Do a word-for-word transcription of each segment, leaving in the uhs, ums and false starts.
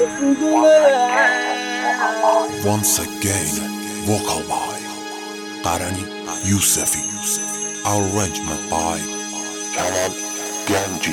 Once again, vocal by Qarani Yousefi, arrangement by Kamal Ganji.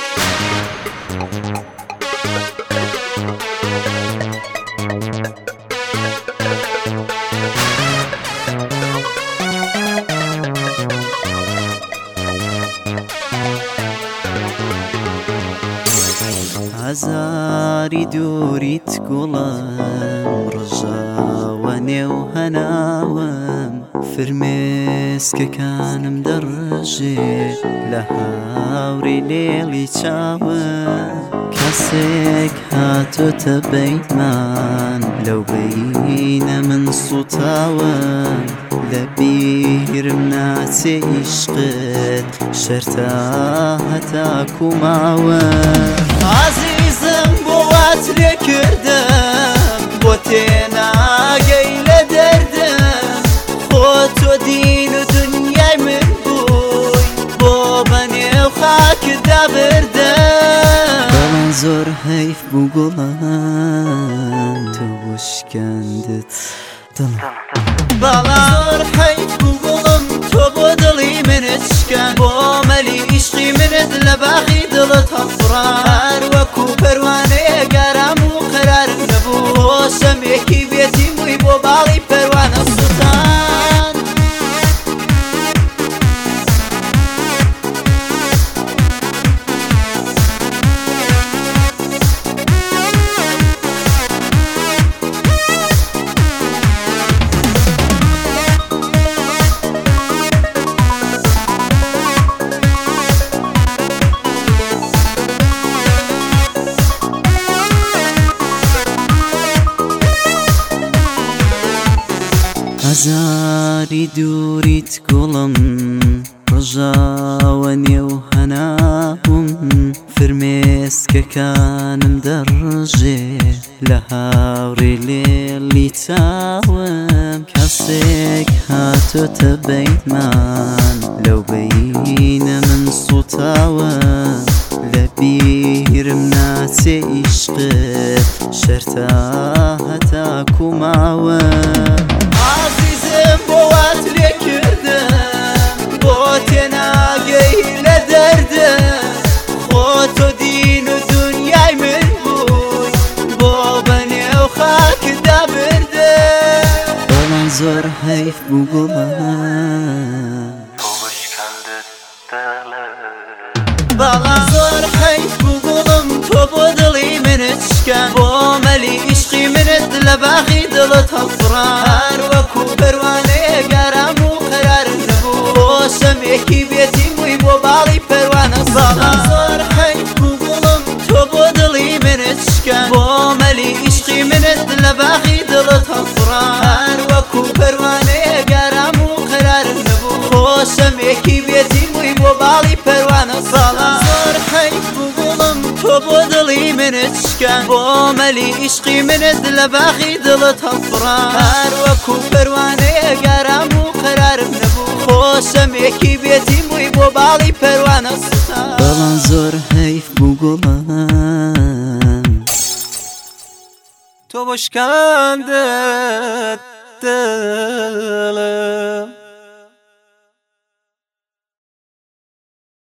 عزاري دوريت قلم رجاواني وهناوم فرمسك كان مدرجي لهاوري ليلي تشاوم كاسك هاتو تبيمان لو بين من صوتاوم لبير مناتي عشقت شرتاها تاكو ماوم عزيزم بوات لكردم بوتينا قيل دردم خوتو دين دنياي من بوي بوباني وخاك دابردم بلان زور هيف بوغلان توش كندت بلان زور هيف بوغلان توبو دلي من اتشكن بومالي عشقي من دلباغي دلت هفران وكو پروانه گرم و قرار نبو سمیکی بیتی موی بو باغی پروانه سلطان عزاري دوريت قلم رجاواني وهناهم فرمسك كان مدرجي لهاوري ليلي تاوم كاسك هاتو تبيمان لو بين من صوتاوم لبير مناتي عشقت شرتاها تاكو ماوم عزيزم بوات لكردم بوتنا قيل دردم خوتو دين دنياي من بوي بوباني وخاك دابردم بلان زور هيف بوغلان بلان زور هيف بوغلم توبو دلي من اتشكن بومالي عشقي من دلباغي دلت هفران وكو پروانه گرم و قرار نبو سمیکی بیتی موی بو باغی پروانه بلان زور هيف بوغلم توبو دلي من اتشكن بومالي عشقي من دلباغي دلت هفران وكو پروانه گرم و قرار نبو سمیکی بیتی موی بو باغی پروانه بلان زور هيف بوغلم توبو دلي من اتشكن بومالي عشقي من دلباغي دلت هفران وكو پروانه گرم و قرار نبو خو سمیکی بیتی موی بو باغی پروانه سلطان بلان زور هيف بوغلان تو بشکندت دلم